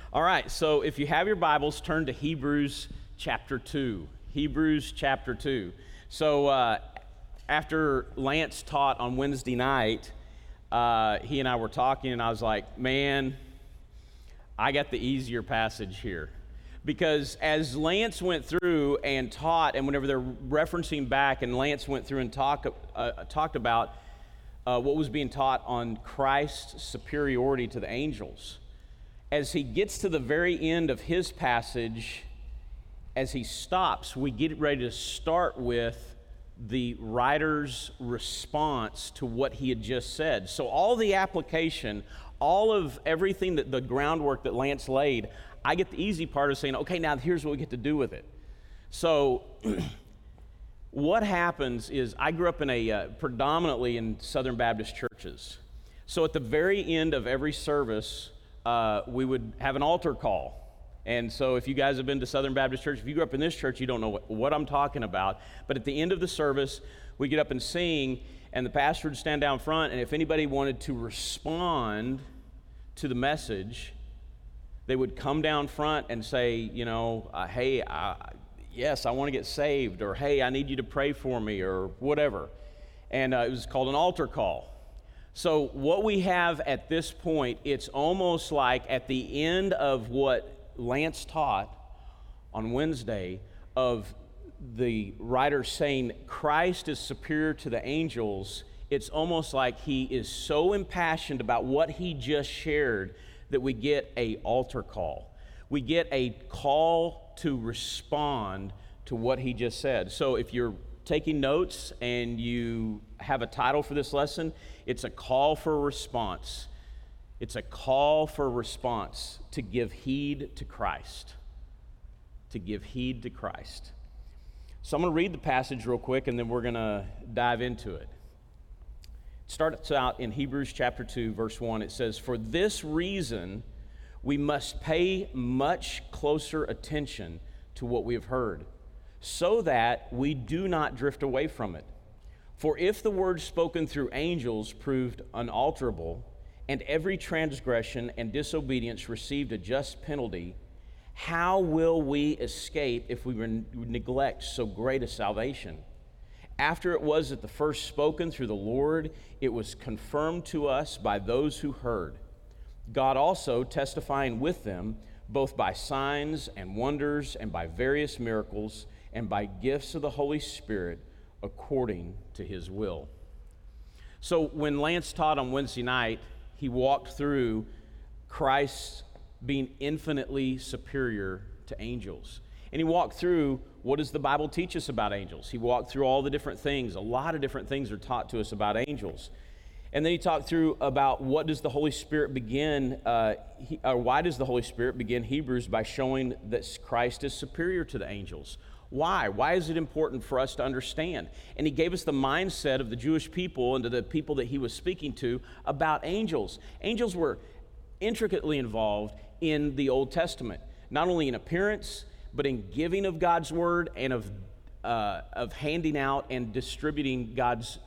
All right, so if you have your Bibles, turn to Hebrews chapter 2. Hebrews chapter 2. So after Lance taught on Wednesday night, he and I were talking, and I was like, man, I got the easier passage here. Because as Lance went through and taught, and whenever they're referencing back, and Lance went through and talked about what was being taught on Christ's superiority to the angels, as he gets to the very end of his passage, as he stops, we get ready to start with the writer's response to what he had just said. So all the application, all of everything, that the groundwork that Lance laid, I get the easy part of saying, okay, now here's what we get to do with it. So what happens is, I grew up in predominantly in Southern Baptist churches. So at the very end of every service, we would have an altar call. And so if you guys have been to Southern Baptist Church, if you grew up in this church, you don't know what I'm talking about. But at the end of the service, we get up and sing, and the pastor would stand down front, and if anybody wanted to respond to the message, they would come down front and say, hey, yes, I want to get saved, or hey, I need you to pray for me, or whatever. And it was called an altar call. So what we have at this point, it's almost like at the end of what Lance taught on Wednesday, of the writer saying Christ is superior to the angels, it's almost like he is so impassioned about what he just shared that we get an altar call. We get a call to respond to what he just said. So if you're taking notes and you have a title for this lesson, it's a call for response. It's a call for response to give heed to Christ. To give heed to Christ. So I'm going to read the passage real quick, and then we're going to dive into it. It starts out in Hebrews chapter 2, verse 1. It says, "For this reason we must pay much closer attention to what we have heard, so that we do not drift away from it. For if the word spoken through angels proved unalterable, and every transgression and disobedience received a just penalty, how will we escape if we neglect so great a salvation? After it was at the first spoken through the Lord, it was confirmed to us by those who heard. God also testifying with them, both by signs and wonders and by various miracles and by gifts of the Holy Spirit, according to his will." So when Lance taught on Wednesday night, he walked through Christ being infinitely superior to angels. And he walked through, what does the Bible teach us about angels? He walked through all the different things. A lot of different things are taught to us about angels. And then he talked through about what does the Holy Spirit begin, why does the Holy Spirit begin Hebrews by showing that Christ is superior to the angels? Why? Why is it important for us to understand? And he gave us the mindset of the Jewish people and to the people that he was speaking to about angels. Angels were intricately involved in the Old Testament, not only in appearance, but in giving of God's word and of handing out and distributing God's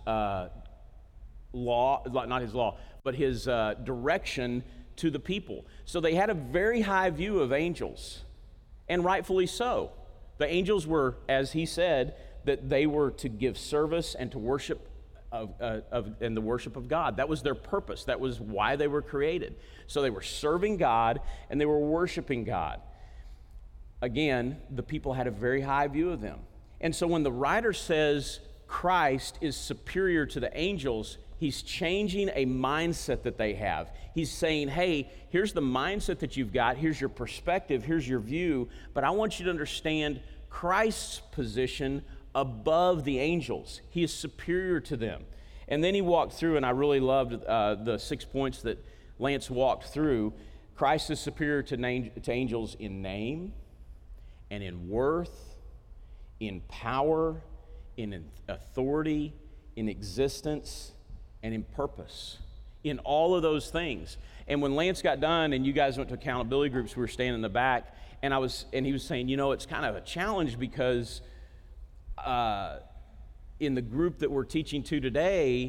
law, not his law, but his direction to the people. So they had a very high view of angels, and rightfully so. The angels were, as he said, that they were to give service and to worship and the worship of God. That was their purpose. That was why they were created. So they were serving God and they were worshiping God. Again, the people had a very high view of them. And so when the writer says Christ is superior to the angels, he's changing a mindset that they have. He's saying, hey, here's the mindset that you've got. Here's your perspective. Here's your view. But I want you to understand Christ's position above the angels. He is superior to them. And then he walked through, and I really loved the 6 points that Lance walked through. Christ is superior to angels in name and in worth, in power, in authority, in existence, and in purpose, in all of those things. And when Lance got done and you guys went to accountability groups, we were standing in the back, and he was saying, it's kind of a challenge because in the group that we're teaching to today,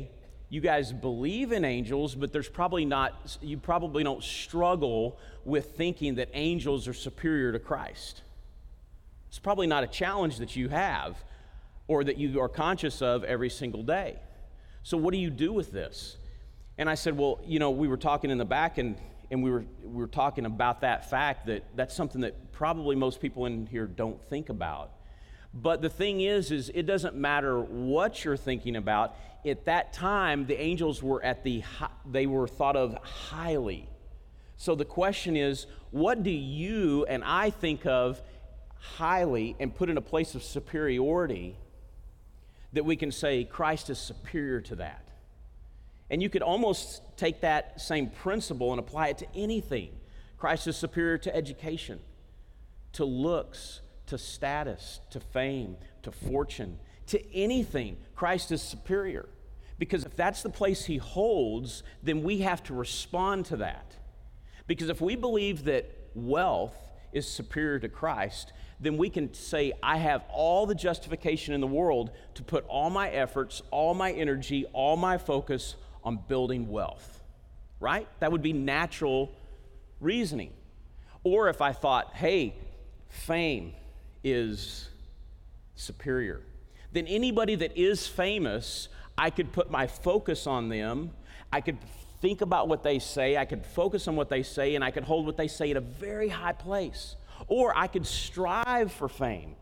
you guys believe in angels, but you probably don't struggle with thinking that angels are superior to Christ. It's probably not a challenge that you have or that you are conscious of every single day. So what do you do with this? And I said, well, we were talking in the back and we were talking about that fact that that's something that probably most people in here don't think about. But the thing is it doesn't matter what you're thinking about. At that time, the angels were they were thought of highly. So the question is, what do you and I think of highly and put in a place of superiority that we can say Christ is superior to that? And you could almost take that same principle and apply it to anything. Christ is superior to education, to looks, to status, to fame, to fortune, to anything. Christ is superior. Because if that's the place he holds, then we have to respond to that. Because if we believe that wealth is superior to Christ, then we can say, I have all the justification in the world to put all my efforts, all my energy, all my focus on building wealth, right? That would be natural reasoning. Or if I thought, hey, fame is superior, then anybody that is famous, I could put my focus on them, I could think about what they say, I could focus on what they say, and I could hold what they say at a very high place. Or I could strive for fame.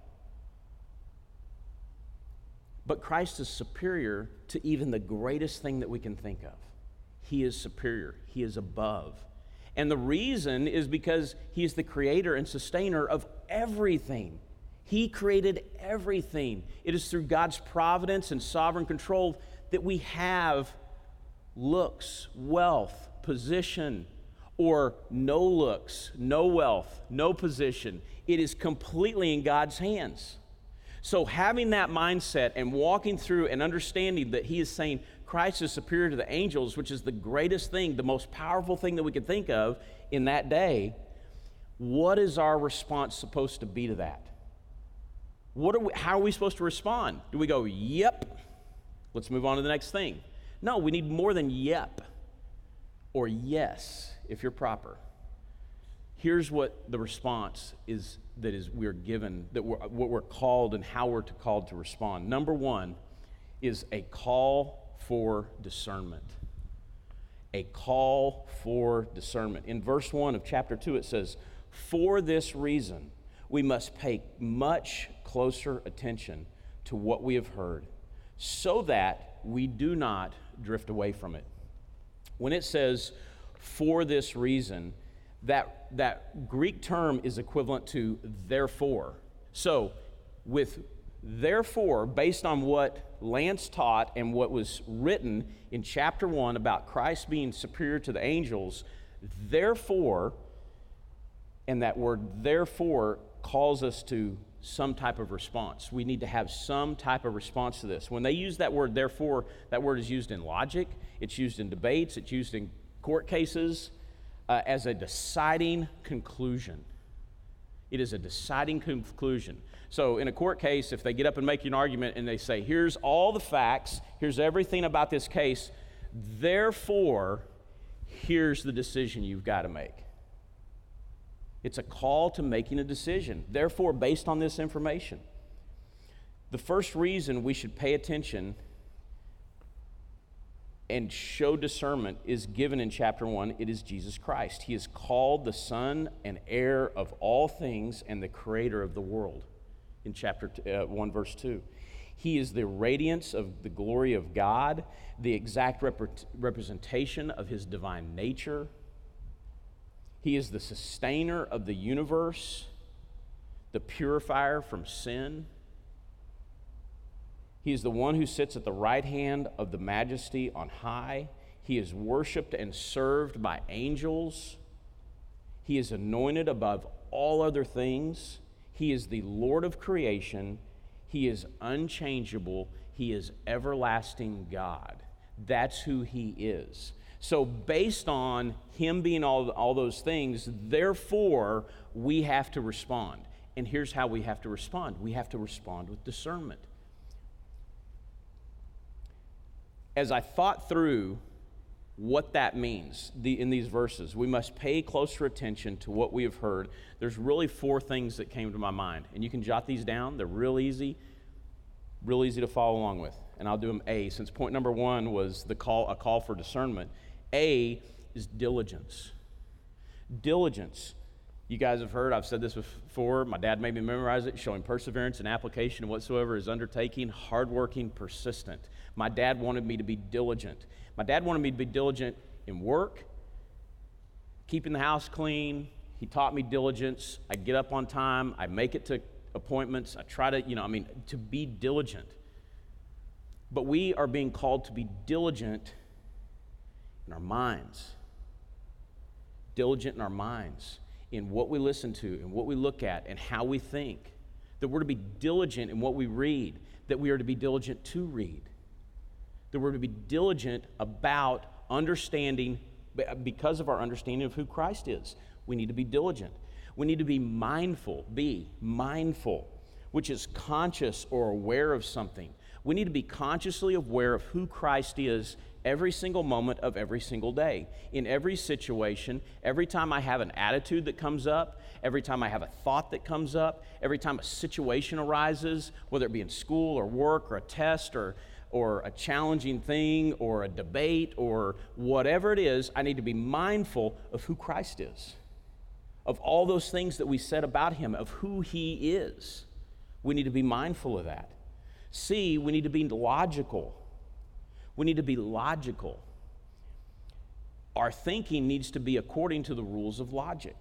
But Christ is superior to even the greatest thing that we can think of. He is superior. He is above. And the reason is because he is the creator and sustainer of everything. He created everything. It is through God's providence and sovereign control that we have looks, wealth, position, or no looks, no wealth, no position. It is completely in God's hands. So having that mindset and walking through and understanding that he is saying Christ is superior to the angels, which is the greatest thing, the most powerful thing that we could think of in that day, what is our response supposed to be to that? How are we supposed to respond? Do we go, yep, let's move on to the next thing? No, we need more than yep or yes, if you're proper. Here's what the response is we're given, what we're called and how we're called to respond. Number one is a call for discernment. A call for discernment. In verse 1 of chapter 2, it says, for this reason, we must pay much closer attention to what we have heard, so that we do not drift away from it. When it says, for this reason, that Greek term is equivalent to therefore. So, with therefore, based on what Lance taught and what was written in chapter 1 about Christ being superior to the angels, therefore, and that word therefore calls us to some type of response. We need to have some type of response to this. When they use that word therefore, that word is used in logic, it's used in debates, it's used in court cases as a deciding conclusion. It is a deciding conclusion. So in a court case, if they get up and make you an argument and they say, here's all the facts, here's everything about this case, therefore, here's the decision you've got to make. It's a call to making a decision. Therefore, based on this information, the first reason we should pay attention and show discernment is given in chapter 1. It is Jesus Christ. He is called the Son and heir of all things and the creator of the world in chapter 1, verse 2. He is the radiance of the glory of God, the exact representation of his divine nature. He is the sustainer of the universe, the purifier from sin. He is the one who sits at the right hand of the majesty on high. He is worshiped and served by angels. He is anointed above all other things. He is the Lord of creation. He is unchangeable. He is everlasting God. That's who he is. So based on him being all those things, therefore, we have to respond. And here's how we have to respond. We have to respond with discernment. as I thought through what that means in these verses, we must pay closer attention to what we have heard. There's really 4 things that came to my mind, and you can jot these down. They're real easy to follow along with, and I'll do them A, since point number 1 was a call for discernment. A is diligence. Diligence. You guys have heard, I've said this before, my dad made me memorize it, showing perseverance and application in whatsoever is undertaking, hardworking, persistent. My dad wanted me to be diligent. My dad wanted me to be diligent in work, keeping the house clean. He taught me diligence. I get up on time. I make it to appointments. I try to, to be diligent. But we are being called to be diligent in our minds. Diligent in our minds, in what we listen to, and what we look at, and how we think. That we're to be diligent in what we read. That we are to be diligent to read. That we're to be diligent about understanding, because of our understanding of who Christ is. We need to be diligent. We need to be mindful, which is conscious or aware of something. We need to be consciously aware of who Christ is every single moment of every single day. In every situation, every time I have an attitude that comes up, every time I have a thought that comes up, every time a situation arises, whether it be in school or work or a test or a challenging thing or a debate or whatever it is, I need to be mindful of who Christ is, of all those things that we said about him, of who he is. We need to be mindful of that. C, we need to be logical. We need to be logical. Our thinking needs to be according to the rules of logic.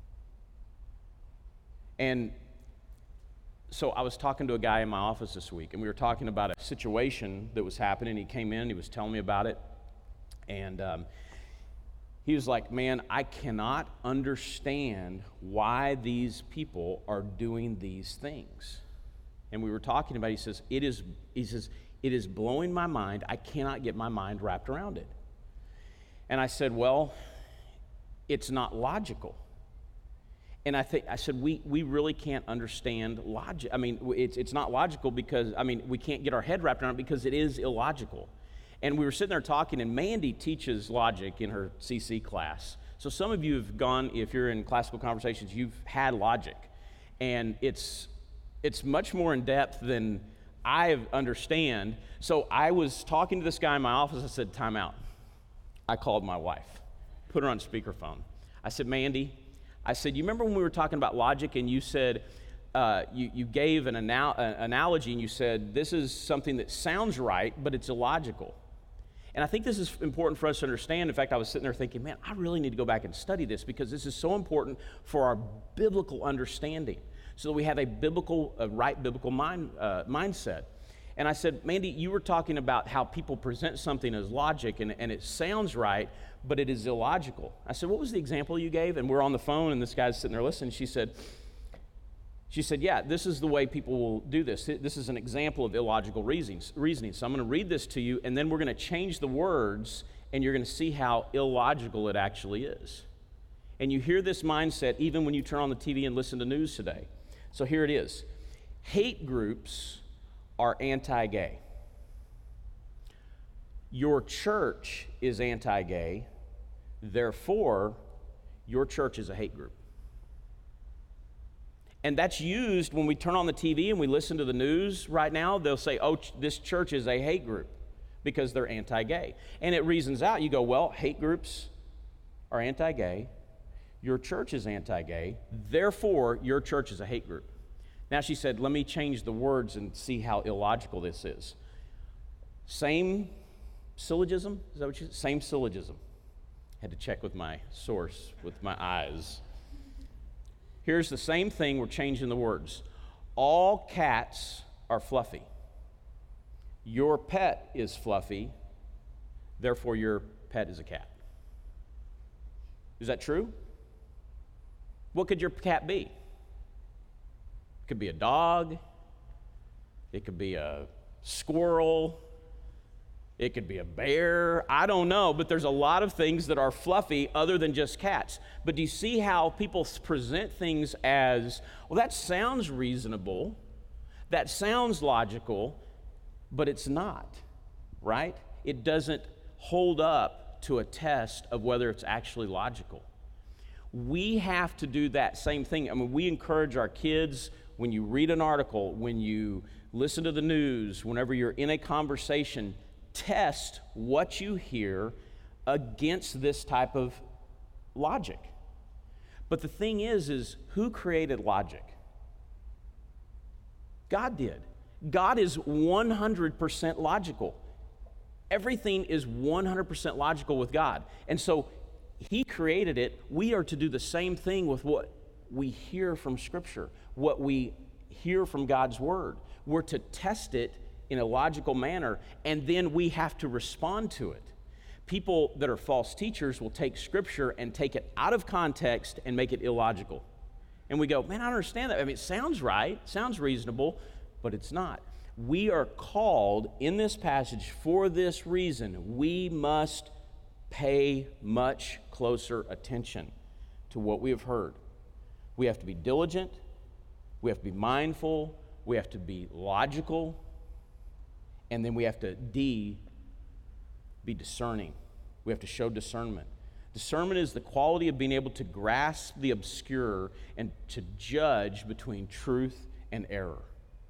And so I was talking to a guy in my office this week, and we were talking about a situation that was happening. He came in, he was telling me about it, and he was like, man, I cannot understand why these people are doing these things. And we were talking about, he says, it is blowing my mind. I cannot get my mind wrapped around it. And I said, well, it's not logical. And I said, we really can't understand logic. I mean, it's not logical because, we can't get our head wrapped around it because it is illogical. And we were sitting there talking, and Mandy teaches logic in her CC class. So some of you have gone, if you're in classical conversations, you've had logic. And it's much more in depth than I understand. So I was talking to this guy in my office. I said, time out. I called my wife, put her on speakerphone. I said, Mandy, you remember when we were talking about logic and you said, you gave an analogy and you said, this is something that sounds right, but it's illogical. And I think this is important for us to understand. In fact, I was sitting there thinking, man, I really need to go back and study this because this is so important for our biblical understanding, so that we have a right biblical mindset. And I said, Mandy, you were talking about how people present something as logic, and it sounds right, but it is illogical. I said, what was the example you gave? And we're on the phone, and this guy's sitting there listening. She said, yeah, this is the way people will do this. This is an example of illogical reasoning. So I'm going to read this to you, and then we're going to change the words, and you're going to see how illogical it actually is. And you hear this mindset even when you turn on the TV and listen to news today. So here it is. Hate groups are anti-gay. Your church is anti-gay, therefore, your church is a hate group. And that's used when we turn on the TV and we listen to the news right now. They'll say, oh, this church is a hate group because they're anti-gay. And it reasons out. You go, well, hate groups are anti-gay. Your church is anti-gay, therefore your church is a hate group. Now she said, let me change the words and see how illogical this is. Same syllogism? Is that what you said? Same syllogism. Had to check with my source, with my eyes. Here's the same thing, we're changing the words. All cats are fluffy. Your pet is fluffy, therefore your pet is a cat. Is that true? What could your cat be? It could be a dog. It could be a squirrel. It could be a bear. I don't know, but there's a lot of things that are fluffy other than just cats. But do you see how people present things as, well, that sounds reasonable, that sounds logical, but it's not, right? it doesn't hold up to a test of whether it's actually logical. We have to do that same thing. I mean, we encourage our kids, when you read an article, when you listen to the news, whenever you're in a conversation, test what you hear against this type of logic. But the thing is who created logic? God did. God is 100% logical. Everything is 100% logical with God. And so He created it. We are to do the same thing with what we hear from Scripture, what we hear from God's Word. We're to test it in a logical manner, and then we have to respond to it. People that are false teachers will take Scripture and take it out of context and make it illogical. And we go, man, I don't understand that. I mean, it sounds right, sounds reasonable, but it's not. We are called in this passage for this reason. We must pay much closer attention to what we have heard. We have to be diligent. We have to be mindful. We have to be logical. And then we have to be discerning. We have to show discernment. Discernment is the quality of being able to grasp the obscure and to judge between truth and error.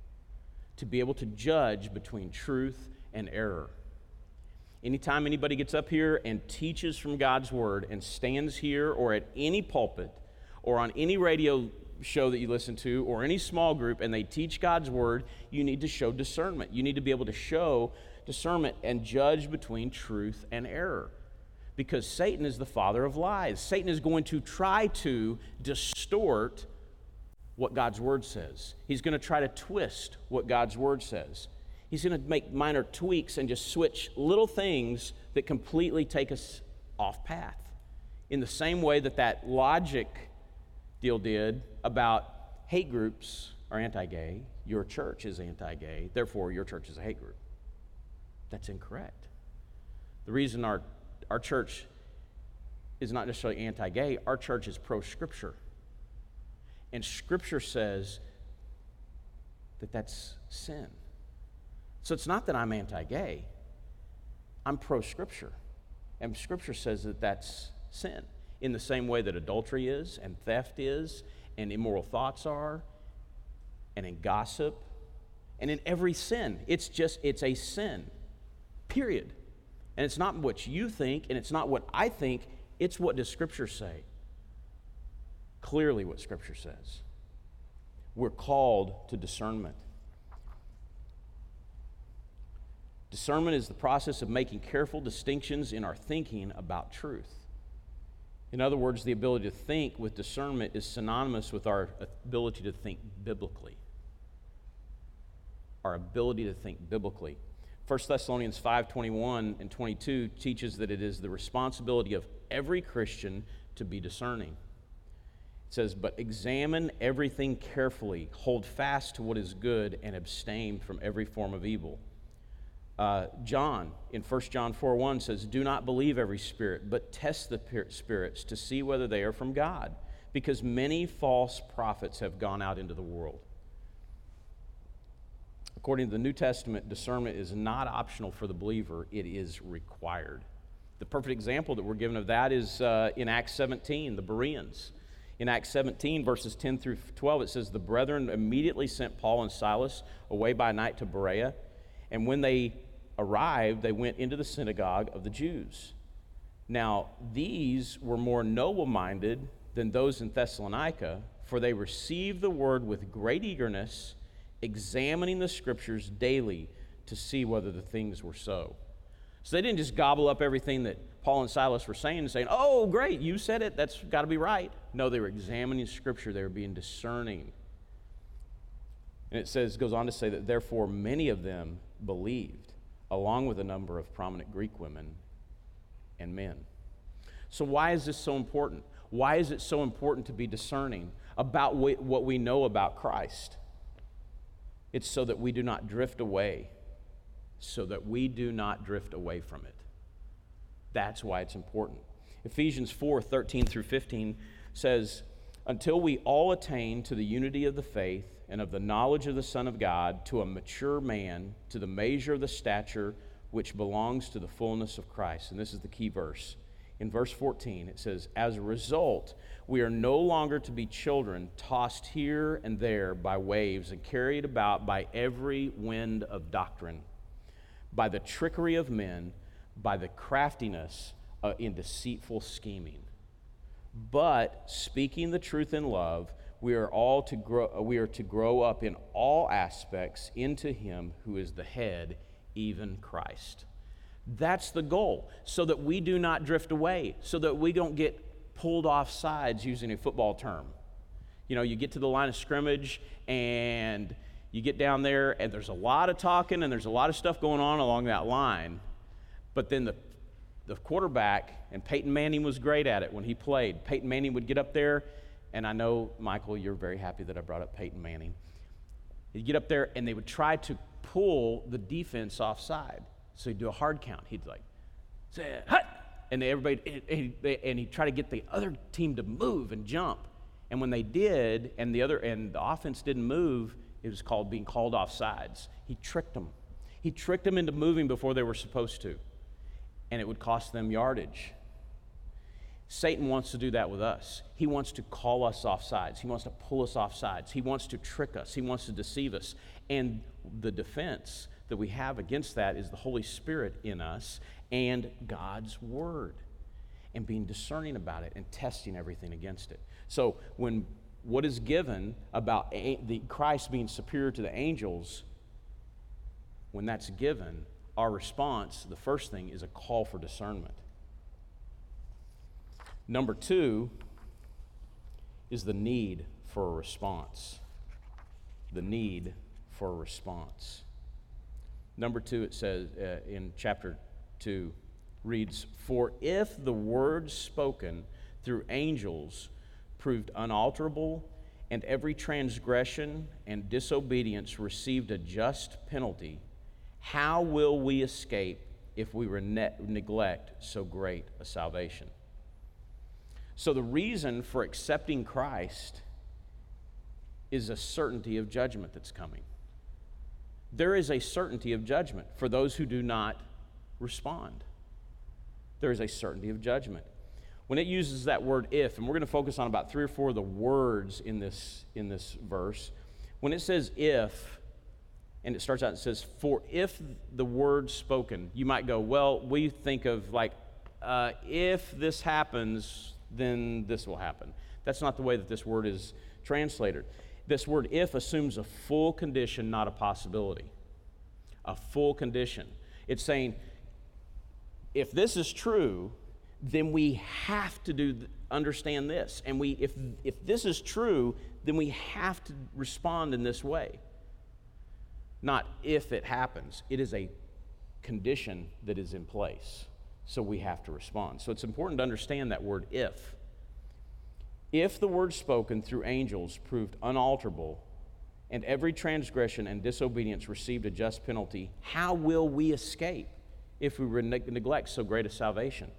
To be able to judge between truth and error. Anytime anybody gets up here and teaches from God's Word and stands here or at any pulpit or on any radio show that you listen to or any small group and they teach God's Word, you need to show discernment. You need to be able to show discernment and judge between truth and error. Because Satan is the father of lies. Satan is going to try to distort what God's Word says. He's going to try to twist what God's Word says. He's going to make minor tweaks and just switch little things that completely take us off path. In the same way that logic deal did about hate groups are anti-gay, your church is anti-gay, therefore your church is a hate group. That's incorrect. The reason our church is not necessarily anti-gay, our church is pro-Scripture. And Scripture says that that's sin. So it's not that I'm anti-gay. I'm pro-Scripture. And Scripture says that that's sin. In the same way that adultery is, and theft is, and immoral thoughts are, and in gossip, and in every sin. It's a sin. Period. And it's not what you think, and it's not what I think. It's what does Scripture say. Clearly what Scripture says. We're called to discernment. Discernment is the process of making careful distinctions in our thinking about truth. In other words, the ability to think with discernment is synonymous with our ability to think biblically. Our ability to think biblically. 1 Thessalonians 5:21 and 22 teaches that it is the responsibility of every Christian to be discerning. It says, but examine everything carefully, hold fast to what is good, and abstain from every form of evil. John, in 1 John 4:1 says, do not believe every spirit, but test the spirits to see whether they are from God, because many false prophets have gone out into the world. According to the New Testament, discernment is not optional for the believer, it is required. The perfect example that we're given of that is in Acts 17, the Bereans. In Acts 17, verses 10 through 12, it says, the brethren immediately sent Paul and Silas away by night to Berea, and when they arrived, they went into the synagogue of the Jews. Now, these were more noble-minded than those in Thessalonica, for they received the word with great eagerness, examining the Scriptures daily to see whether the things were so. So they didn't just gobble up everything that Paul and Silas were saying and saying, oh, great, you said it, that's got to be right. No, they were examining Scripture, they were being discerning. And it goes on to say that therefore many of them believed, along with a number of prominent Greek women and men. So why is this so important? Why is it so important to be discerning about what we know about Christ? It's so that we do not drift away. So that we do not drift away from it. That's why it's important. Ephesians 4:13 through 15 says, until we all attain to the unity of the faith and of the knowledge of the Son of God, to a mature man, to the measure of the stature which belongs to the fullness of Christ. And this is the key verse. In verse 14, it says, as a result, we are no longer to be children tossed here and there by waves and carried about by every wind of doctrine, by the trickery of men, by the craftiness in deceitful scheming. But speaking the truth in love, we are to grow up in all aspects into him who is the head, even Christ. That's the goal, so that we do not drift away, so that we don't get pulled off sides, using a football term. You know, you get to the line of scrimmage and you get down there and there's a lot of talking and there's a lot of stuff going on along that line, but then the quarterback, and Peyton Manning was great at it when he played. Peyton Manning would get up there, and I know, Michael, you're very happy that I brought up Peyton Manning. He'd get up there and they would try to pull the defense offside. So he'd do a hard count. He'd like, say, hut! And he'd try to get the other team to move and jump. And when they did, and the offense didn't move, it was being called offsides. He tricked them. He tricked them into moving before they were supposed to. And it would cost them yardage. Satan wants to do that with us. He wants to call us off sides. He wants to pull us off sides. He wants to trick us. He wants to deceive us. And the defense that we have against that is the Holy Spirit in us and God's Word, and being discerning about it and testing everything against it. So when what is given about the Christ being superior to the angels, when that's given, our response, the first thing, is a call for discernment. Number two is the need for a response. The need for a response. Number two, it says in chapter 2, reads, for if the words spoken through angels proved unalterable, and every transgression and disobedience received a just penalty, how will we escape if we neglect so great a salvation? So the reason for accepting Christ is a certainty of judgment that's coming. There is a certainty of judgment for those who do not respond. There is a certainty of judgment. When it uses that word if, and we're going to focus on about 3 or 4 of the words in this verse, when it says if, and it starts out and says, for if the word spoken, you might go, well, we think of like, if this happens, then this will happen. That's not the way that this word is translated. This word if assumes a full condition, not a possibility. A full condition. It's saying, if this is true, then we have to understand this. And if this is true, then we have to respond in this way. Not if it happens. It is a condition that is in place. So we have to respond. So it's important to understand that word if. If the word spoken through angels proved unalterable, and every transgression and disobedience received a just penalty, how will we escape if we neglect so great a salvation?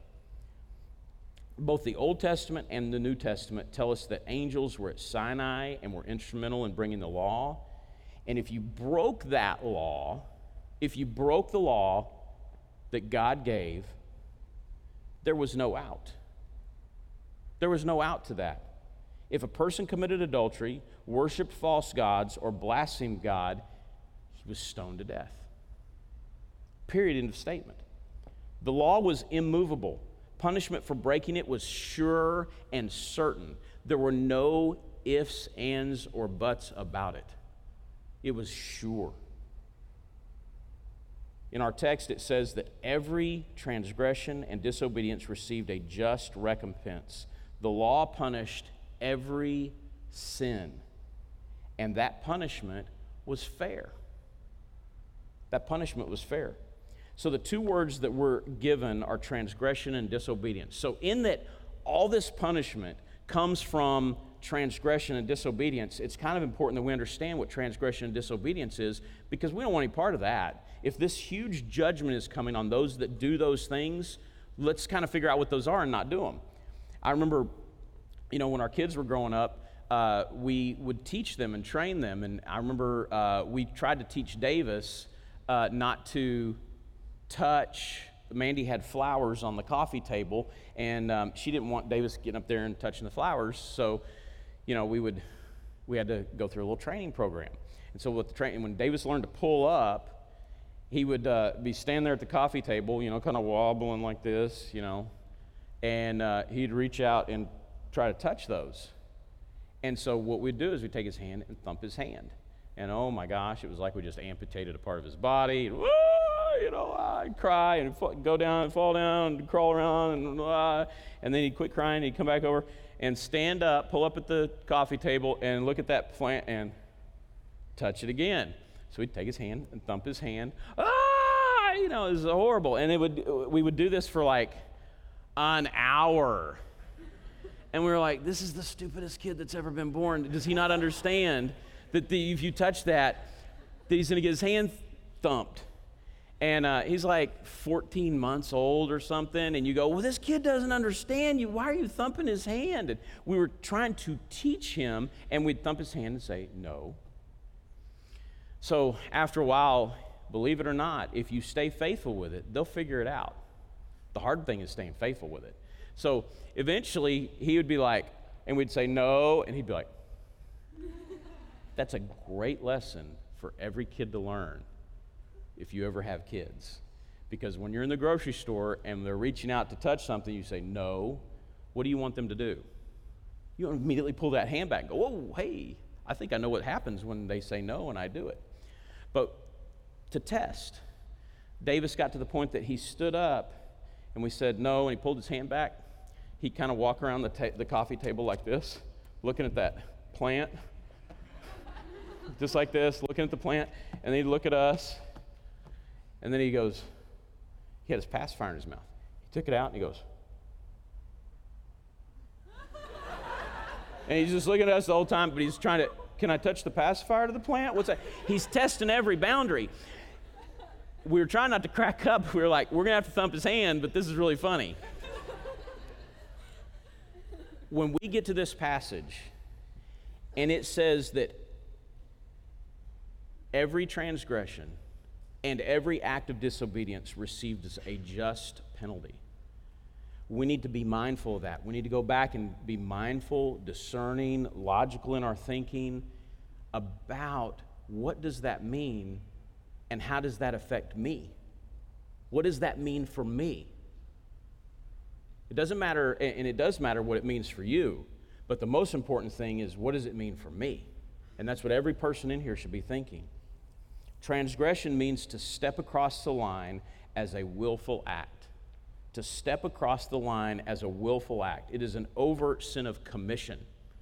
Both the Old Testament and the New Testament tell us that angels were at Sinai and were instrumental in bringing the law. And if you broke that law, if you broke the law that God gave, there was no out. There was no out to that. If a person committed adultery, worshiped false gods, or blasphemed God, he was stoned to death. Period. End of statement. The law was immovable. Punishment for breaking it was sure and certain. There were no ifs, ands, or buts about it. It was sure. In our text, it says that every transgression and disobedience received a just recompense. The law punished every sin, and that punishment was fair. That punishment was fair. So the 2 words that were given are transgression and disobedience. So in that all this punishment comes from transgression and disobedience, it's kind of important that we understand what transgression and disobedience is, because we don't want any part of that. If this huge judgment is coming on those that do those things, let's kind of figure out what those are and not do them. I remember, when our kids were growing up, we would teach them and train them. And I remember we tried to teach Davis not to touch. Mandy had flowers on the coffee table, and she didn't want Davis getting up there and touching the flowers, so, we had to go through a little training program. And so when Davis learned to pull up, he would be standing there at the coffee table, kind of wobbling like this, and he'd reach out and try to touch those. And so what we'd do is we'd take his hand and thump his hand. And oh my gosh, it was like we just amputated a part of his body. And, I'd cry and go down and fall down and crawl around. And then he'd quit crying, he'd come back over and stand up, pull up at the coffee table and look at that plant and touch it again. So we'd take his hand and thump his hand. It was horrible. And we would do this for like an hour. And we were like, this is the stupidest kid that's ever been born. Does he not understand that if you touch that he's going to get his hand thumped? And he's like 14 months old or something. And you go, well, this kid doesn't understand you. Why are you thumping his hand? And we were trying to teach him, and we'd thump his hand and say, no. So after a while, believe it or not, if you stay faithful with it, they'll figure it out. The hard thing is staying faithful with it. So eventually, he would be like, and we'd say no, and he'd be like, that's a great lesson for every kid to learn if you ever have kids. Because when you're in the grocery store and they're reaching out to touch something, you say no. What do you want them to do? You don't immediately pull that hand back and go, whoa, hey, I think I know what happens when they say no and I do it. But to test, Davis got to the point that he stood up and we said no, and he pulled his hand back. He'd kind of walk around the coffee table like this, looking at that plant, just like this, looking at the plant, and then he'd look at us, and then he had his pacifier in his mouth. He took it out and he goes, and he's just looking at us the whole time, but he's trying to, can I touch the pacifier to the plant? What's that? He's testing every boundary. We were trying not to crack up. We were like, we're going to have to thump his hand, but this is really funny. When we get to this passage, and it says that every transgression and every act of disobedience receives a just penalty. We need to be mindful of that. We need to go back and be mindful, discerning, logical in our thinking about what does that mean and how does that affect me? What does that mean for me? It doesn't matter, and it does matter what it means for you, but the most important thing is what does it mean for me? And that's what every person in here should be thinking. Transgression means to step across the line as a willful act. To step across the line as a willful act. It is an overt sin of commission,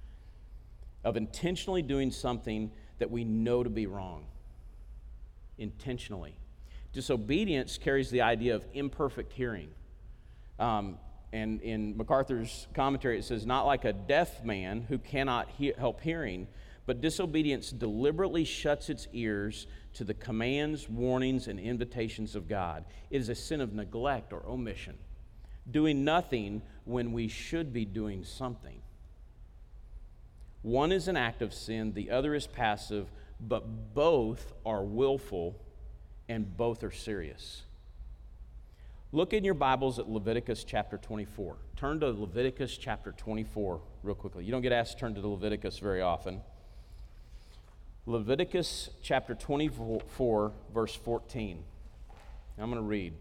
of intentionally doing something that we know to be wrong. Intentionally. Disobedience carries the idea of imperfect hearing. And in MacArthur's commentary, it says, not like a deaf man who cannot help hearing, but disobedience deliberately shuts its ears to the commands, warnings, and invitations of God. It is a sin of neglect or omission, doing nothing when we should be doing something. One is an act of sin, the other is passive, but both are willful and both are serious. Look in your Bibles at Leviticus chapter 24. Turn to Leviticus chapter 24 real quickly. You don't get asked to turn to Leviticus very often. Leviticus chapter 24, verse 14. I'm going to read.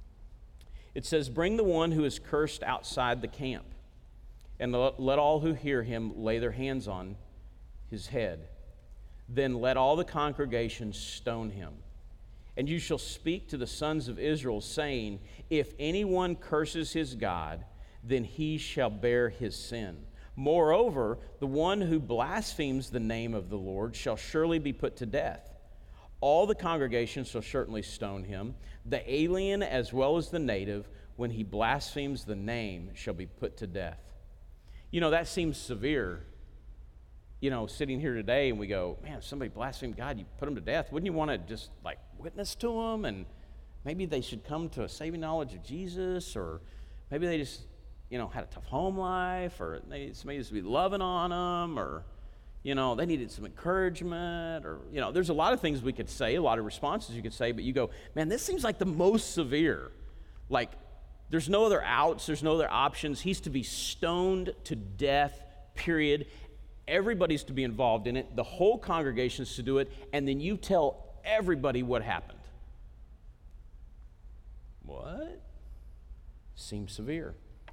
It says, bring the one who is cursed outside the camp, and let all who hear him lay their hands on his head. Then let all the congregation stone him. And you shall speak to the sons of Israel, saying, if anyone curses his God, then he shall bear his sin. Moreover, the one who blasphemes the name of the Lord shall surely be put to death. All the congregation shall certainly stone him. The alien as well as the native, when he blasphemes the name, shall be put to death. That seems severe. Sitting here today and we go, man, if somebody blasphemed God, you put them to death. Wouldn't you want to just witness to them, and maybe they should come to a saving knowledge of Jesus, or maybe they just, had a tough home life, or somebody just be loving on them, or, They needed some encouragement, or, there's a lot of things we could say, a lot of responses you could say, but you go, man, this seems like the most severe. Like, there's no other outs, there's no other options. He's to be stoned to death, period. Everybody's to be involved in it. The whole congregation's to do it, and then you tell everybody what happened. What? Seems severe.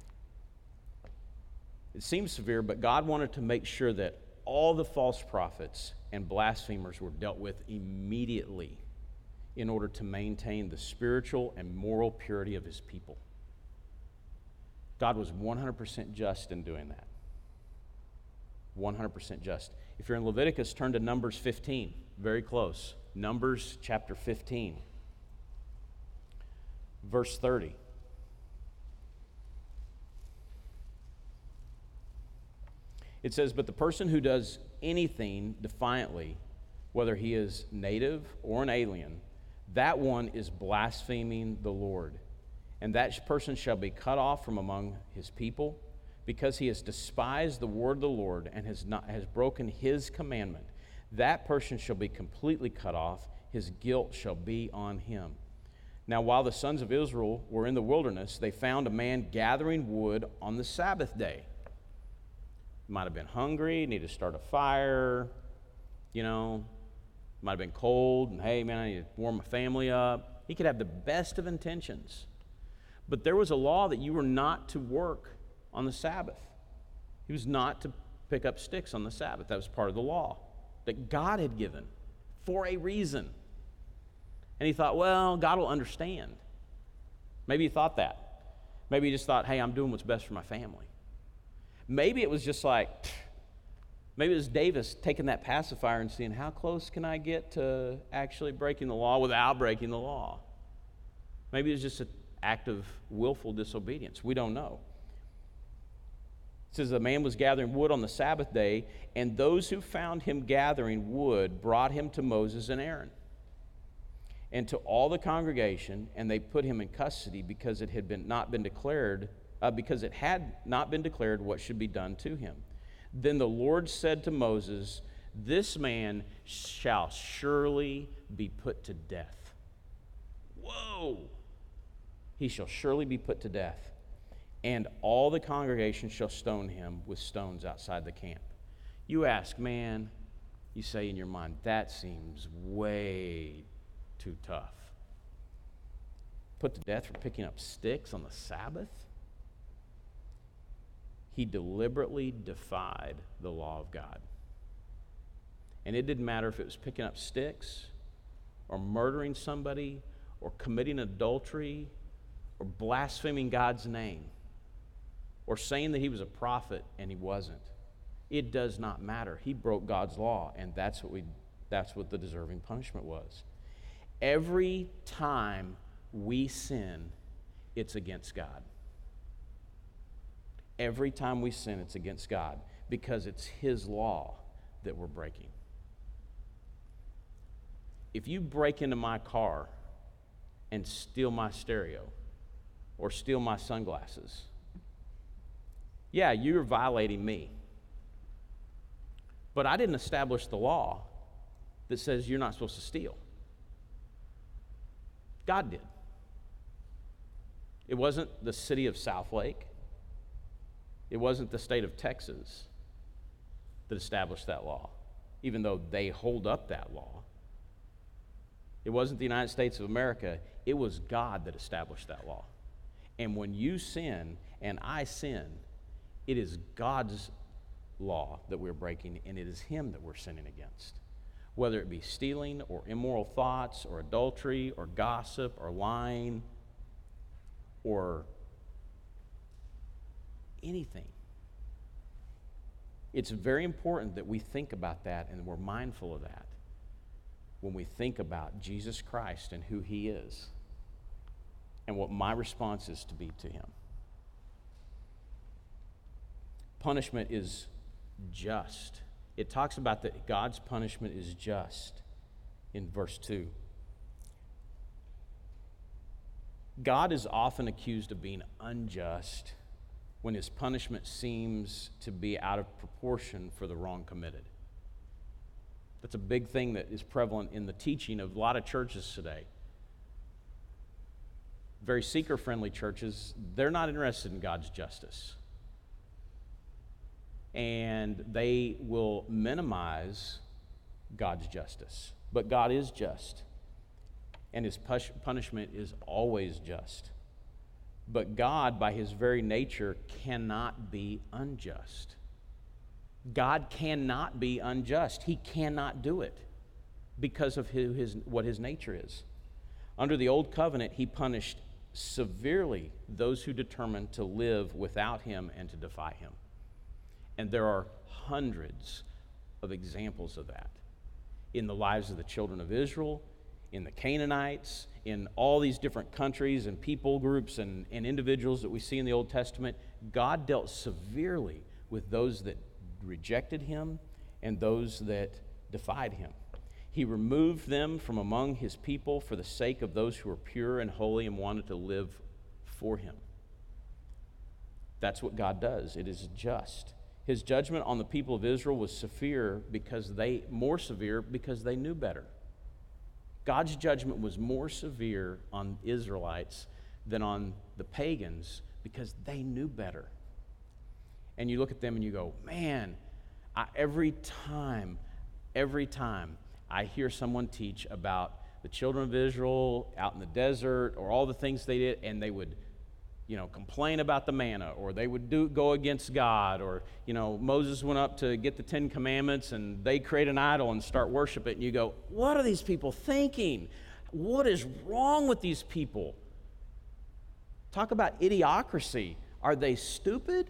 It seems severe, but God wanted to make sure that all the false prophets and blasphemers were dealt with immediately in order to maintain the spiritual and moral purity of his people. God was 100% just in doing that. 100% just. If you're in Leviticus, turn to Numbers 15. Very close. Numbers chapter 15. Verse 30. It says, "But the person who does anything defiantly, whether he is native or an alien, that one is blaspheming the Lord. And that person shall be cut off from among his people, because he has despised the word of the Lord and has broken his commandment. That person shall be completely cut off. His guilt shall be on him." Now, while the sons of Israel were in the wilderness, they found a man gathering wood on the Sabbath day. Might have been hungry, needed to start a fire, might have been cold, and hey, man, I need to warm my family up. He could have the best of intentions. But there was a law that you were not to work on the Sabbath. He was not to pick up sticks on the Sabbath. That was part of the law that God had given for a reason. And he thought, well, God will understand. Maybe he thought that. Maybe he just thought, hey, I'm doing what's best for my family. Maybe it was just like, maybe it was Davis taking that pacifier and seeing, how close can I get to actually breaking the law without breaking the law? Maybe it was just an act of willful disobedience. We don't know. It says the man was gathering wood on the Sabbath day, and those who found him gathering wood brought him to Moses and Aaron and to all the congregation, and they put him in custody because it had not been declared what should be done to him. Then the Lord said to Moses, "This man shall surely be put to death." Whoa! He shall surely be put to death, and all the congregation shall stone him with stones outside the camp. You ask, man, you say in your mind, that seems way too tough. Put to death for picking up sticks on the Sabbath? He deliberately defied the law of God. And it didn't matter if it was picking up sticks or murdering somebody or committing adultery or blaspheming God's name or saying that he was a prophet and he wasn't. It does not matter. He broke God's law, and that's what the deserving punishment was. Every time we sin, it's against God. Every time we sin, it's against God because it's his law that we're breaking. If you break into my car and steal my stereo or steal my sunglasses, yeah, you're violating me. But I didn't establish the law that says you're not supposed to steal. God did. It wasn't the city of Southlake. It wasn't the state of Texas that established that law, even though they hold up that law. It wasn't the United States of America. It was God that established that law. And when you sin and I sin, it is God's law that we're breaking, and it is him that we're sinning against. Whether it be stealing or immoral thoughts or adultery or gossip or lying or anything. It's very important that we think about that and we're mindful of that when we think about Jesus Christ and who he is and what my response is to be to him. Punishment is just. It talks about that God's punishment is just in verse 2. God is often accused of being unjust when his punishment seems to be out of proportion for the wrong committed. That's a big thing that is prevalent in the teaching of a lot of churches today. Very seeker-friendly churches, they're not interested in God's justice. And they will minimize God's justice. But God is just, and his punishment is always just. But God, by his very nature, cannot be unjust. God cannot be unjust. He cannot do it because of what his nature is. Under the Old Covenant, he punished severely those who determined to live without him and to defy him. And there are hundreds of examples of that in the lives of the children of Israel, in the Canaanites, in all these different countries and people groups and individuals that we see in the Old Testament. God dealt severely with those that rejected him and those that defied him. He removed them from among his people for the sake of those who were pure and holy and wanted to live for him. That's what God does. It is just. His judgment on the people of Israel was more severe because they knew better. God's judgment was more severe on Israelites than on the pagans because they knew better. And you look at them and you go, man, every time I hear someone teach about the children of Israel out in the desert or all the things they did, and they would, complain about the manna, or they would go against God, or, Moses went up to get the 10 Commandments and they create an idol and start worship it, and you go, what are these people thinking? What is wrong with these people? Talk about idiocracy. Are they stupid?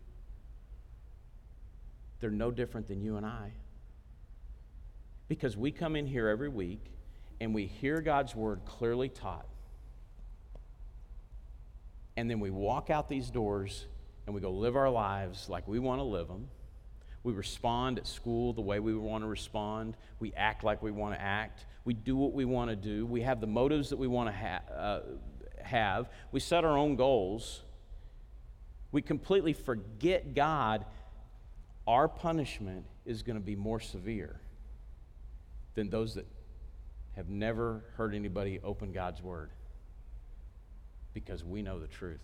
They're no different than you and I. Because we come in here every week and we hear God's word clearly taught. And then we walk out these doors and we go live our lives like we want to live them. We respond at school the way we want to respond. We act like we want to act. We do what we want to do. We have the motives that we want to have. We set our own goals. We completely forget God. Our punishment is going to be more severe than those that have never heard anybody open God's word, because we know the truth.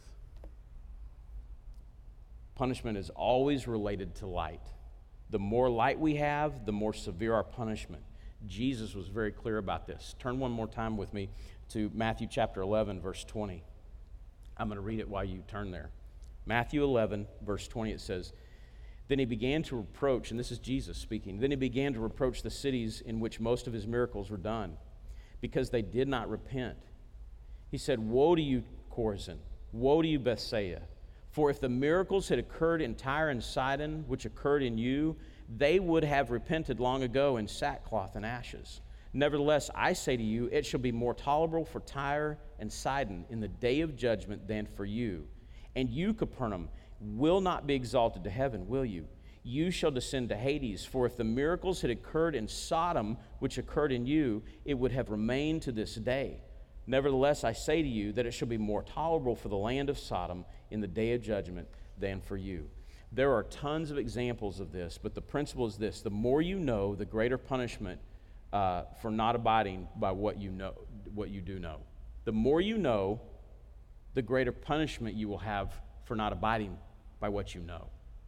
Punishment is always related to light. The more light we have, the more severe our punishment. Jesus was very clear about this. Turn one more time with me to Matthew chapter 11, verse 20. I'm going to read it while you turn there. Matthew 11, verse 20, it says, "Then he began to reproach," and this is Jesus speaking, "then he began to reproach the cities in which most of his miracles were done, because they did not repent. He said, 'Woe to you, Chorazin! Woe to you, Bethsaida! For if the miracles had occurred in Tyre and Sidon, which occurred in you, they would have repented long ago in sackcloth and ashes. Nevertheless, I say to you, it shall be more tolerable for Tyre and Sidon in the day of judgment than for you. And you, Capernaum, will not be exalted to heaven, will you? You shall descend to Hades. For if the miracles had occurred in Sodom, which occurred in you, it would have remained to this day. Nevertheless, I say to you that it shall be more tolerable for the land of Sodom in the day of judgment than for you.'" There are tons of examples of this, but the principle is this: the more you know, the greater punishment for not abiding by what you do know. The more you know, the greater punishment you will have for not abiding by what you know.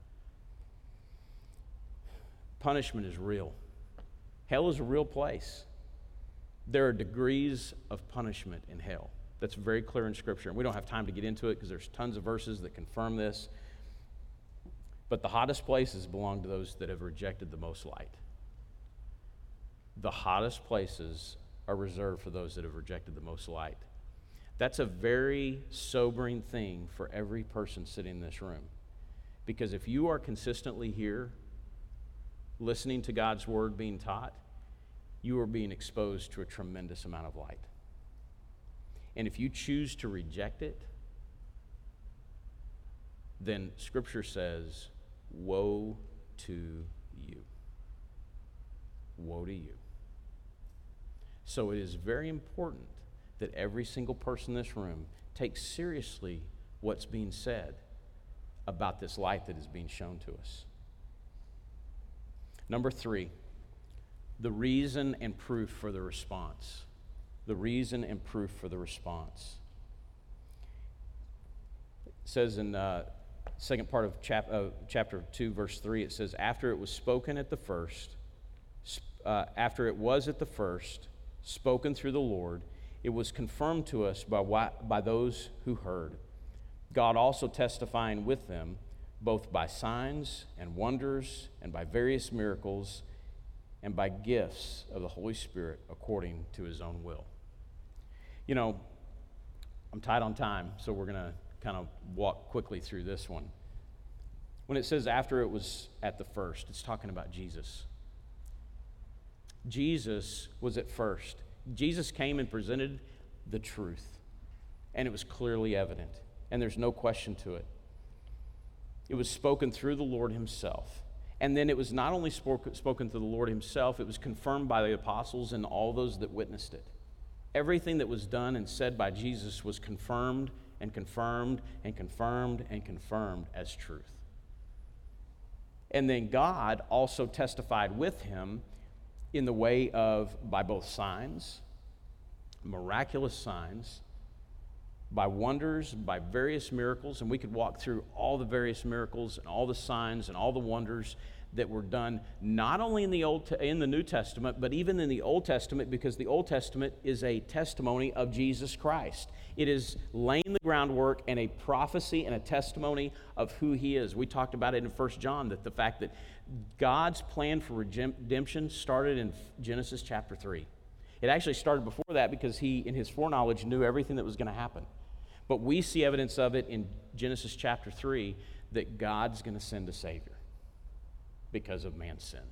Punishment is real. Hell is a real place. There are degrees of punishment in hell. That's very clear in Scripture. And we don't have time to get into it because there's tons of verses that confirm this. But the hottest places belong to those that have rejected the most light. The hottest places are reserved for those that have rejected the most light. That's a very sobering thing for every person sitting in this room. Because if you are consistently here, listening to God's word being taught, you are being exposed to a tremendous amount of light. And if you choose to reject it, then Scripture says, woe to you. Woe to you. So it is very important that every single person in this room takes seriously what's being said about this light that is being shown to us. Number 3, the reason and proof for the response. The reason and proof for the response. It says in second part of chapter 2, verse 3, it says, after it was at the first, spoken through the Lord, it was confirmed to us by those who heard. God also testifying with them, both by signs and wonders and by various miracles and by gifts of the Holy Spirit according to his own will. You know, I'm tight on time, so we're going to kind of walk quickly through this one. When it says after it was at the first, it's talking about Jesus. Jesus was at first. Jesus came and presented the truth, and it was clearly evident, and there's no question to it. It was spoken through the Lord himself. And then it was not only spoken through the Lord himself, it was confirmed by the apostles and all those that witnessed it. Everything that was done and said by Jesus was confirmed and confirmed and confirmed and confirmed as truth. And then God also testified with him in the way of, by both signs, miraculous signs, by wonders, by various miracles, and we could walk through all the various miracles and all the signs and all the wonders that were done, not only in the New Testament, but even in the Old Testament, because the Old Testament is a testimony of Jesus Christ. It is laying the groundwork and a prophecy and a testimony of who he is. We talked about it in 1 John, that the fact that God's plan for redemption started in Genesis chapter 3. It actually started before that because he, in his foreknowledge, knew everything that was going to happen. But we see evidence of it in Genesis chapter 3, that God's going to send a Savior because of man's sin.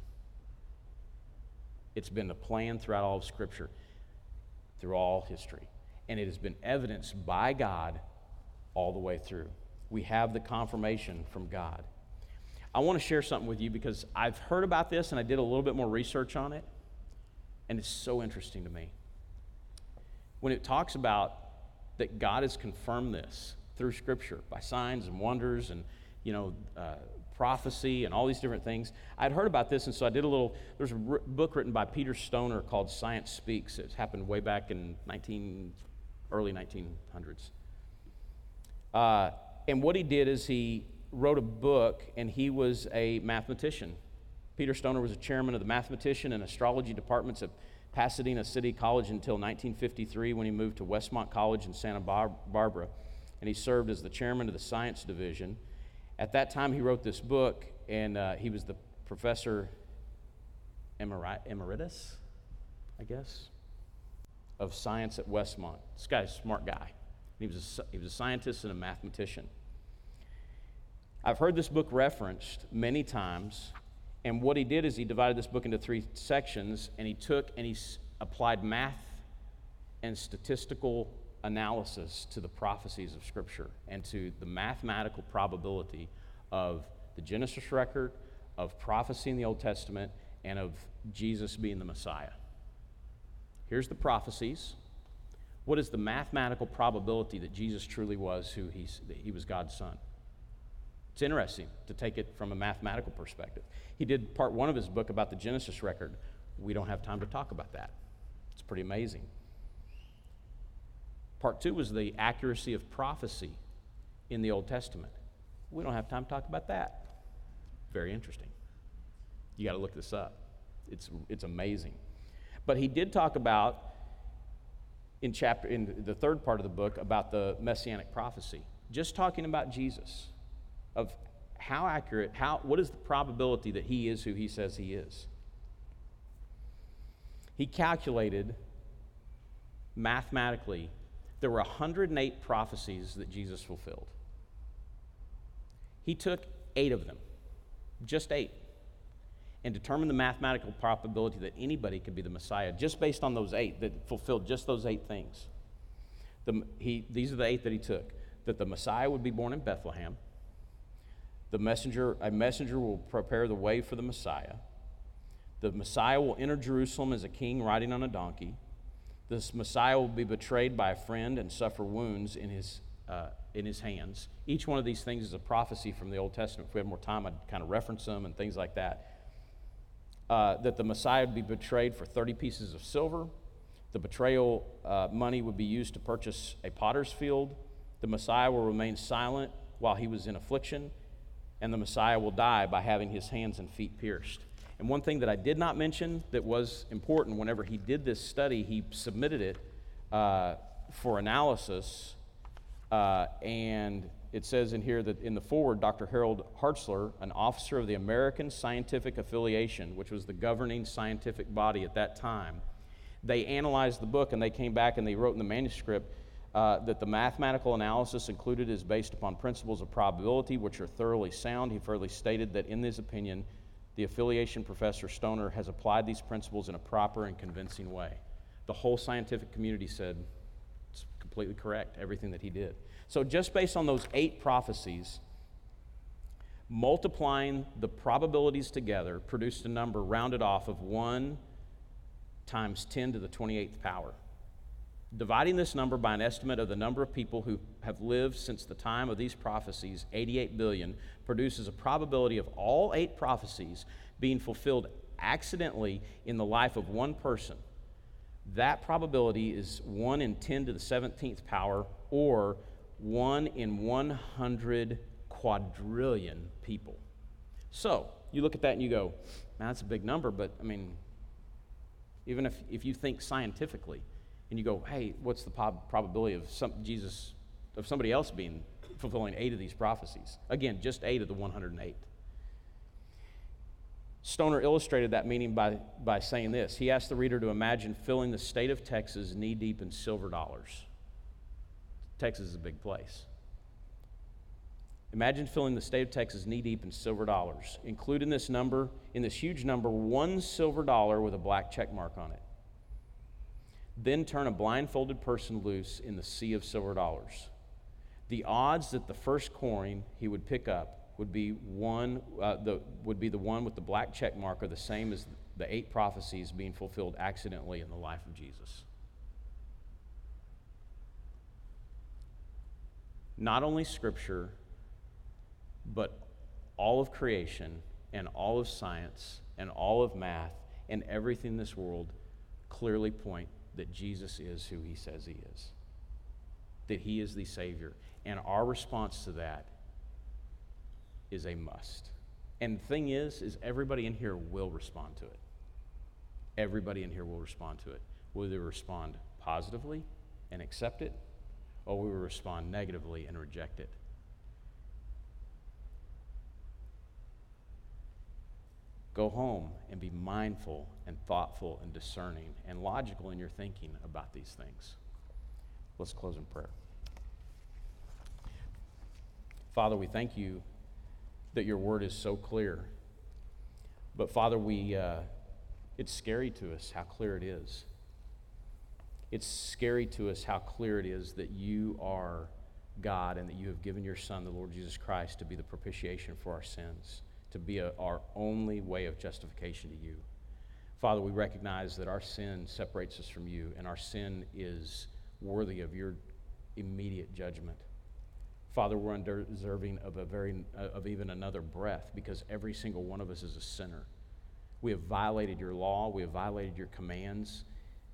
It's been the plan throughout all of Scripture, through all history. And it has been evidenced by God all the way through. We have the confirmation from God. I want to share something with you because I've heard about this and I did a little bit more research on it, and it's so interesting to me. When it talks about that God has confirmed this through Scripture by signs and wonders and, prophecy and all these different things, I'd heard about this, and so I did there's a book written by Peter Stoner called Science Speaks. It's happened way back in early 1900s. And what he did is he wrote a book, and he was a mathematician. Peter Stoner was a chairman of the mathematician and astrology departments at Pasadena City College until 1953, when he moved to Westmont College in Santa Barbara, and he served as the chairman of the science division. At that time, he wrote this book, and he was the professor emeritus, I guess, of science at Westmont. This guy's a smart guy. He was a scientist and a mathematician. I've heard this book referenced many times, and what he did is he divided this book into 3 sections, and he applied math and statistical analysis to the prophecies of Scripture and to the mathematical probability of the Genesis record, of prophecy in the Old Testament, and of Jesus being the Messiah. Here's the prophecies. What is the mathematical probability that Jesus truly was that he was God's Son? It's interesting to take it from a mathematical perspective. He did part 1 of his book about the Genesis record. We don't have time to talk about that. It's pretty amazing. Part 2 was the accuracy of prophecy in the Old Testament. We don't have time to talk about that. Very interesting. You got to look this up. It's amazing. But he did talk about in the 3rd part of the book about the messianic prophecy, just talking about Jesus, of how accurate, what is the probability that he is who he says he is. He calculated mathematically there were 108 prophecies that Jesus fulfilled. He took 8 of them, just 8, and determined the mathematical probability that anybody could be the Messiah just based on those 8, that fulfilled just those 8 things. These are the 8 that he took: that the Messiah would be born in Bethlehem, a messenger will prepare the way for the Messiah, the Messiah will enter Jerusalem as a king riding on a donkey, this Messiah will be betrayed by a friend and suffer wounds in his hands. Each one of these things is a prophecy from the Old Testament. If we had more time, I'd kind of reference them and things like that. that the Messiah would be betrayed for 30 pieces of silver. The betrayal money would be used to purchase a potter's field. The Messiah will remain silent while he was in affliction, and the Messiah will die by having his hands and feet pierced. And one thing that I did not mention that was important, whenever he did this study, he submitted it for analysis, and it says in here that in the foreword, Dr. Harold Hartzler, an officer of the American Scientific Affiliation, which was the governing scientific body at that time, they analyzed the book, and they came back and they wrote in the manuscript that the mathematical analysis included is based upon principles of probability, which are thoroughly sound. He further stated that in his opinion, the affiliation professor Stoner has applied these principles in a proper and convincing way. The whole scientific community said it's completely correct, everything that he did. So just based on those 8 prophecies, multiplying the probabilities together produced a number rounded off of 1 times 10 to the 28th power. Dividing this number by an estimate of the number of people who have lived since the time of these prophecies, 88 billion, produces a probability of all 8 prophecies being fulfilled accidentally in the life of one person. That probability is 1 in 10 to the 17th power, or 1 in 100 quadrillion people. So you look at that and you go, man, that's a big number, but I mean, even if you think scientifically, and you go, hey, what's the probability of somebody else fulfilling 8 of these prophecies? Again, just 8 of the 108. Stoner illustrated that meaning by saying this. He asked the reader to imagine filling the state of Texas knee-deep in silver dollars. Texas is a big place. Imagine filling the state of Texas knee-deep in silver dollars. Include in this huge number, 1 silver dollar with a black check mark on it. Then turn a blindfolded person loose in the sea of silver dollars. The odds that the first coin he would pick up would be the one with the black check mark are the same as the 8 prophecies being fulfilled accidentally in the life of Jesus. Not only Scripture, but all of creation and all of science and all of math and everything in this world clearly point that Jesus is who he says he is, that he is the Savior. And our response to that is a must. And the thing is everybody in here will respond to it. Everybody in here will respond to it. Will they respond positively and accept it, or will we respond negatively and reject it? Go home and be mindful and thoughtful and discerning and logical in your thinking about these things. Let's close in prayer. Father, we thank you that your word is so clear. But Father, it's scary to us how clear it is. It's scary to us how clear it is that you are God and that you have given your Son, the Lord Jesus Christ, to be the propitiation for our sins, to be our only way of justification to you. Father, we recognize that our sin separates us from you, and our sin is worthy of your immediate judgment. Father, we're undeserving of even another breath, because every single one of us is a sinner. We have violated your law, we have violated your commands,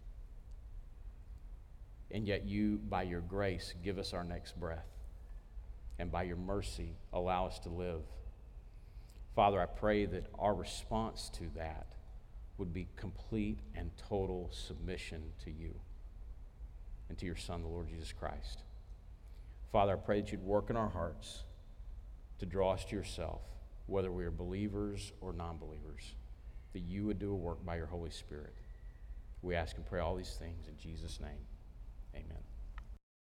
and yet you, by your grace, give us our next breath, and by your mercy, allow us to live. Father, I pray that our response to that would be complete and total submission to you and to your Son, the Lord Jesus Christ. Father, I pray that you'd work in our hearts to draw us to yourself, whether we are believers or non-believers, that you would do a work by your Holy Spirit. We ask and pray all these things in Jesus' name. Amen.